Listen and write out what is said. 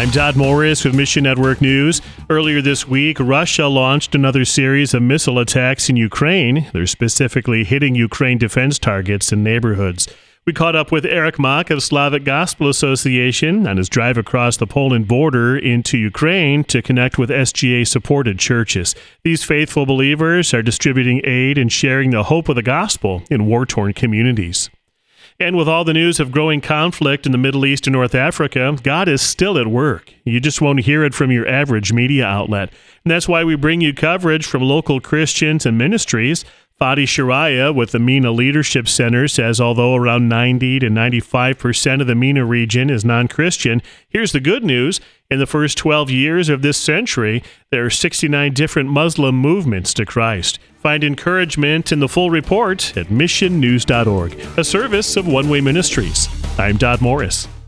I'm Dodd Morris with Mission Network News. Earlier this week, Russia launched another series of missile attacks in Ukraine. They're specifically hitting Ukraine defense targets and neighborhoods. We caught up with Eric Mock of Slavic Gospel Association on his drive across the Poland border into Ukraine to connect with SGA-supported churches. These faithful believers are distributing aid and sharing the hope of the gospel in war-torn communities. And with all the news of growing conflict in the Middle East and North Africa, God is still at work. You just won't hear it from your average media outlet. And that's why we bring you coverage from local Christians and ministries. Fadi Shariah with the MENA Leadership Center says although around 90 to 95% of the MENA region is non-Christian, here's the good news. In the first 12 years of this century, there are 69 different Muslim movements to Christ. Find encouragement in the full report at missionnews.org, a service of One Way Ministries. I'm Dodd Morris.